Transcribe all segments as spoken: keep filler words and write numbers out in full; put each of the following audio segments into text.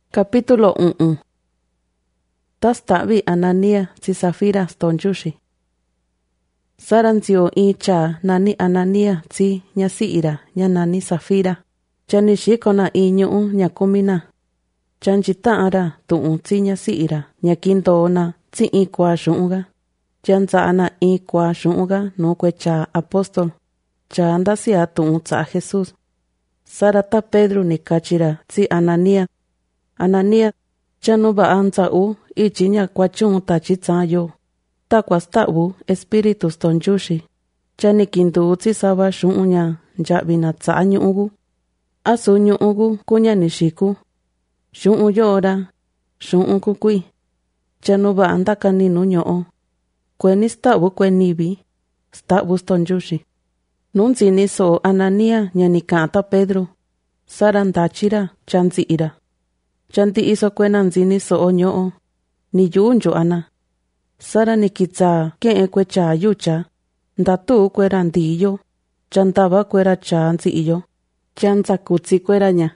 Capítulo uno. Tastavi Anania si Safira stonjushi. Saranzio icha nani Anania si nyasiira nyanani Safira. Chani shikona inyu nyakumina. Chanjita ara tuun si nyasiira nyakindona si ikwa shunga. Chanza ana ikwa shunga no kwecha apostol. Chanda si atun sa Jesus. Sarata Pedro ni kachira si Anania. Anania, chanu ba anza u ichinya kwachun tachitsa yo. Takwasta u espíritu stonjushi. Chani kindu utsi saba shunya njabina tsa nyu ugu. Asu nyu ugu kunya nishiku. Shun uyo ora, shun ugu kui. Chanu ba andaka ninu nyo. Kweni sta u kwenibi, sta u stonjushi. Nunzi niso Anania nyanikata Pedro. Sarandachira chanzi ira. Chanti iso kwena nzini so onyo ni yunjo ana. Sara nikitsa ke ekwecha yucha. Ndatu kwera ndiyo. Chantaba kwera chanzi iyo. Chanza kutsi kwera nya.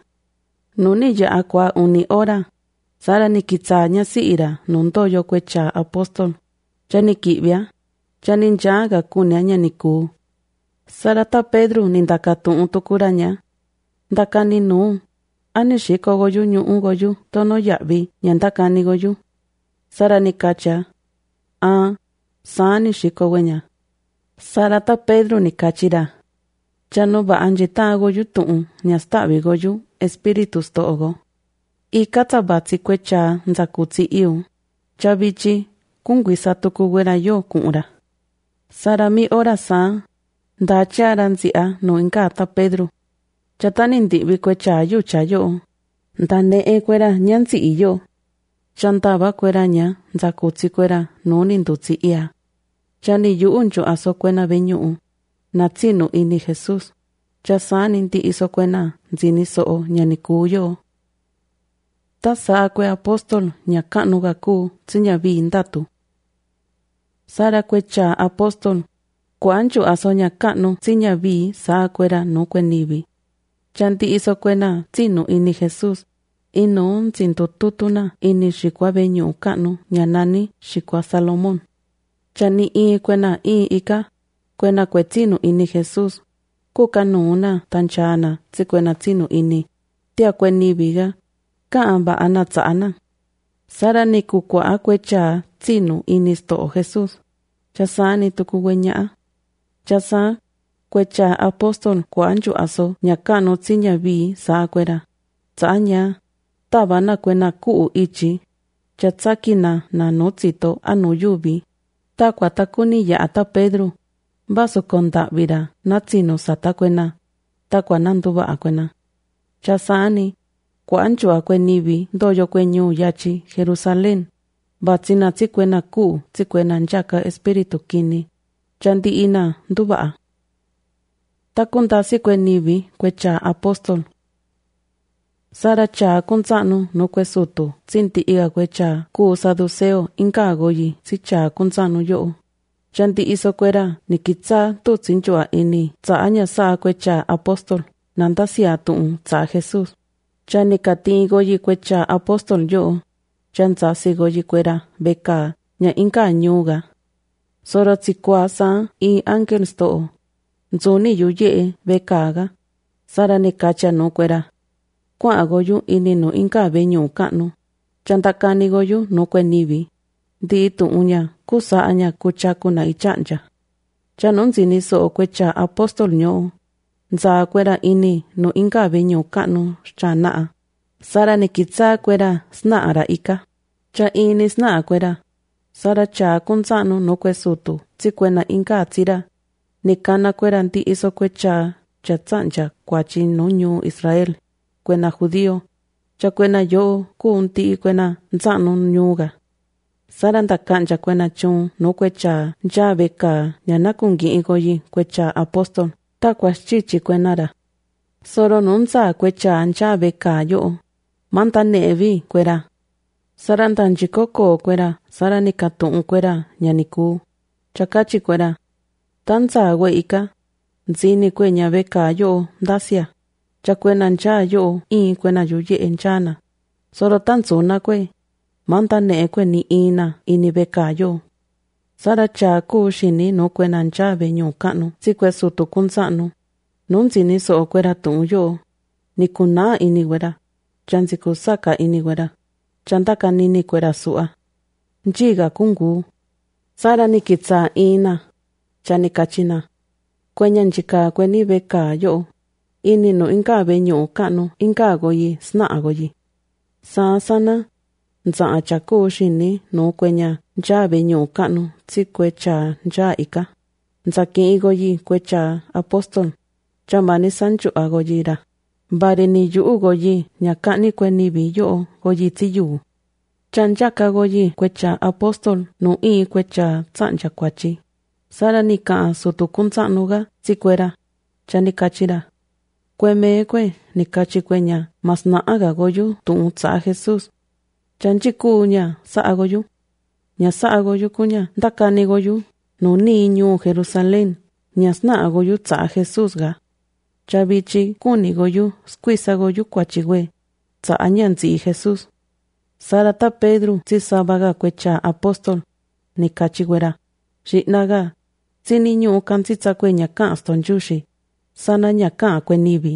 Nuni ya akwa uni ora. Sara nikitsa nya siira nuntoyo kwecha apostol. Chanikibia. Chaninjaga kunya nya niku. Sara ta Pedro nindakatu untukura nya. Ndakani nu. Ani shiko goyu nyu goyu tono yabi nyandakani goyu. Sara ni kacha. Ah, sani shiko wenya. Sara ta Pedro ni kachira. Chano ba anjita goyu tuun nyastabi goyu espíritus toogo. I kata batsi kwecha nzakutsi iu. Chabichi kungwisa tukuwera yo kunra. Sara mi ora sa. Ndachara nzia no inkata Pedro. Chatani ndibi kwecha yucha yo. Ndane e kwera nyanzi iyo. Chantaba kwera nya nzakutsi kwera nuni ndutsi ia. Chani yu unjo aso kwena benyu. Natsinu ini Jesus. Chasani ndi iso kwena nzini soo nyanikuyo. Tasa kwe apostol nyakanu gaku tsinyabi indatu. Sara kwecha apostol. Kuancho aso nyakanu tsinyabi saa kwera no kwenibi. Chanti iso kwena tsinu ini Jesus. Ino tsinto tutuna ini shikwa benyu kanu nyanani shikwa Salomón. Chani i kwena i ika. Kwena kwe tsinu ini Jesus. Kukanu una tanchana tsi kwena tsinu ini. Tia kweni biga. Kaamba ana tsaana. Sara ni kukwa akwecha tsinu ini sto Jesus. Chasani tukuwenyaa. Chasa. Kwecha apostol kuanju aso nyakano tsinya bi saa kwera. Tsanya. Tabana kwena kuu ichi. Chatsakina na notsito anu yubi. Takwa takuni ya ata Pedro. Baso konda vira natsino sata kwena. Takwa nanduba akwena. Chasani. Kuanju akwenibi doyo kwenyu yachi Jerusalén. Batsina tsikwena kuu tsikwena njaka espíritu kini. Chandi ina nduba. Takuntasi kwenibi kwecha apostol. Sara cha kunzanu no kwesutu. Tsinti iga kwecha ku saduceo inka agoyi si cha kunzanu yo. Chanti iso kwera nikitsa tu tsinchua ini. Tsa anya saa kwecha apostol. Nandasi atun tsa Jesus. Chani kati goyi kwecha apostol yo. Chanza si goyi kwera beka nya inka nyuga. Sora tsikwa sa i angel sto. Nzuni yuye bekaga. Sara ni kacha no kwera. Kwa agoyu ini no inka benyu kanu. Chantakani goyu no kwenibi. Di itu unya kusa anya kuchaku na ichanja. Chanunzi niso kwecha apostol nyo. Nza kwera ini no inka benyu kanu chanaa. Sara ni kitsa kwera snaara ika. Cha ini snaa kwera. Sara cha kunzanu no kwesutu. Tsikwena inka atira. Nikana kwera nti iso kwecha chatsanja kwachi nunyu Israel. Kwena judío. Cha kwena yo kuunti kwena nzanu nyuga. Sara ndakanja kwena chun no kwecha njabeka nyanakungi igoyi kwecha apostol. Takwa chichi kwenara. Soro nunza kwecha njabeka yo. Manta nevi kwera. Sara ndanjikoko kwera. Sara nikatun kwera nyaniku. Chakachi kwera. Tanza we ika. Nzini kwenya beka yo ndasia. Chakwena nja yo i kwena yuye enchana. Soro tanzuna kwe, manta ne kwe ni ina ini bekayo. Sara cha ku shini no kwe nancha benyo kanu, si kwe sutu kunsanu. Nunzi ni so kwera tunyo, ni kuna ini wera, chanzi kusaka ini wera, chantaka nini kwera sua. Njiga kungu, Sara ni kitsa ina, chani kachina. Kwenya njika kweni beka yo, ini no inka benyo kanu, inka agoyi, sna agoyi. Sa sana, nza achaku shini no kwenya nja benyo kanu, si kwecha nja ika. Nza ki igoyi kwecha apostol, chambani sanchu agoyira. Bari ni yu goyi, nyakani kweni bi yo, goyi ti yu. Chanjaka goyi kwecha apostol no i kwecha tsanja kwachi. Sara ni kaa sutu kunsanuga si kwera. Chani kachira. Kwe me kwe ni kachi kwenya mas na aga goyu tu tsa Jesus. Chanchi kunya sa agoyu. Nya sa agoyu kunya ndakani goyu. No ni nyu Jerusalén. Nya sna agoyu tsa Jesus ga. Chabichi kuni goyu squisa goyu kwachiwe. Tsa anyanzi Jesus. Sara ta Pedro si sabaga kwecha apostol ni kachiwera. Shinaga si niñu kansitsa kwenya ka stonjushi. Sana nyaka kwe nibi.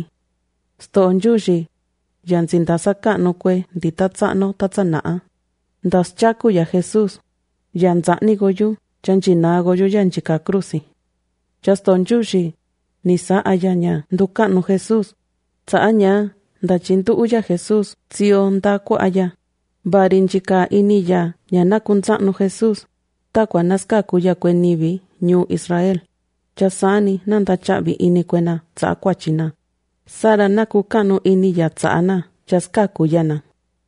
Stonjushi yanzinda saka no kwe di tatsano tatsanaa. Ndas chaku ya Jesus. Yanzani goyu chanchina goyu yanchika cruci. Chastonjushi ni sa ayanya nduka no Jesus. Sa anya ndachintu uya Jesus sio ndakwa aya. Barinchika iniya nyana kunsano Jesus. Takwa naska kuya kwenibi New Israel. Chasani nanda chabi ini kwena tsa kwachina. Sara naku kano iniya tsaana chaska kuyana.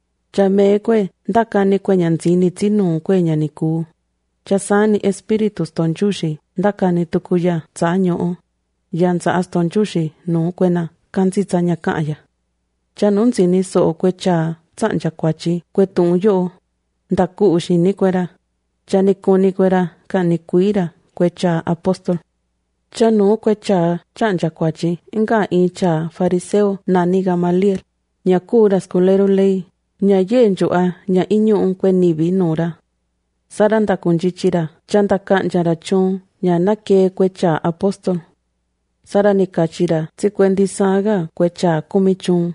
Chame kwe ndakani kwenya nzini tinu kwenya niku. Chasani espiritu stonjushi ndakani tukuya tsaanyo. Yanza astonjushi no kwena kanzi tsanya kaya. Chanunzini so kwecha tsanja kwachi kwetung yo. Ndaku ushini kwera. Chani kuni kwera kani kuira kwecha apostol. Chanu kwecha chanja kwachi inga incha fariseo nani Gamaliel. Nya kura skulero lei. Nya yenjo a nya inyo unkwe nibi nora. Saranda kunjichira chanda kanjara chung nya nake kwecha apostol. Sara ni kachira tsikwendi saga kwecha kumichung.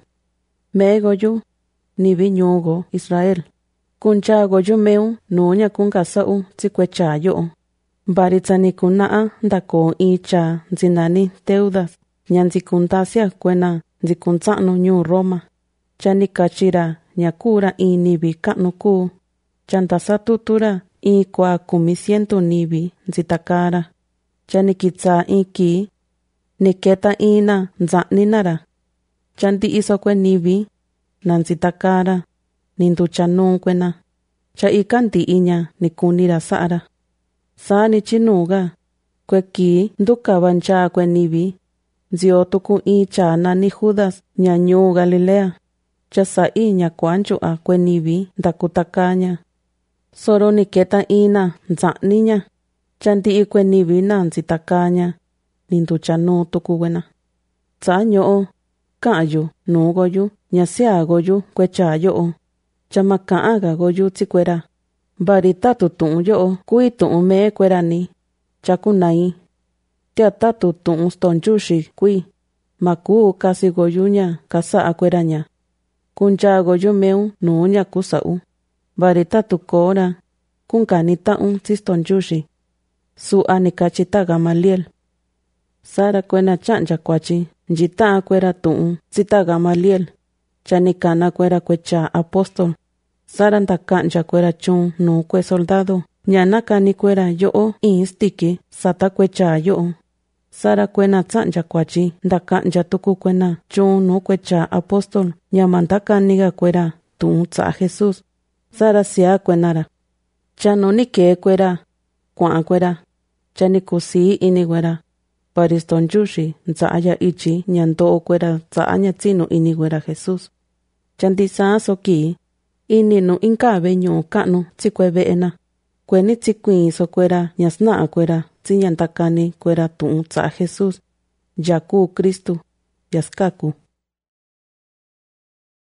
Mego yu nibi nyogo Israel. Kuncha goyo meu no nya kunga sao tsikwecha yo. Baritani kunaa ndako icha nzinani Teudas. Nyanzikuntasia kwena nzikunsano nyu Roma. Chani kachira nyakura i nibi kanuku. Chantasa tutura i kwa kumisiento nibi nzitakara. Chani kitsa iki niketa ina nzaninara. Chanti iso kwe nibi nanzitakara. Ninduchanu kwena. Cha ikanti inya nikunira sara. Sani chinuga. Kwe ki nduka bancha kwe nibi. Nziotuku icha nani Judas nyanyu Galilea. Cha sa inya kwanchu a kwe nibi ndakutakanya. Soro niketa ina nzaninya. Chanti ikwe nibi na nzitakanya. Ninduchanu tuku wena. Tsanyo kayu nugoyu nyasia goyu kwecha yo. Chamaka aga goyu tsikwera. Barita tutun yo kuitun me kwera ni. Chakunai. Tiata tutun stonjushi kui. Maku kasi goyunya kasa akweranya. Kuncha goyu meu nunya kusau. Barita tukora. Kunkanita un sistonjushi. Su anikachita Gamaliel. Sara kwena chanja kwachi. Njita akwera tuun sita Gamaliel. Chanikana kwera kwecha apostol. Sara ndakanja kwera chun no kwe soldado. Nyanaka ni kwera yo instiki sata kwecha yo. Sara kwena tsanja kwachi ndakanja tuku kwena chun no kwecha apostol. Nyamandaka niga kwera tuun tsa Jesus. Sara siya kwenara. Chano nike kwera kwa kwera. Chanikusi ini kwera. Paristonjushi nzaya ichi nyanto kwera nzanya tsino ini kwera Jesus. Chantisa soki ini no inkabe nyo kanu tsikwe ena. Kweni tsikwi so kwera nyasna kwera tsinyantakani kwera tu tsa Jesus. Yaku Kristu yaskaku.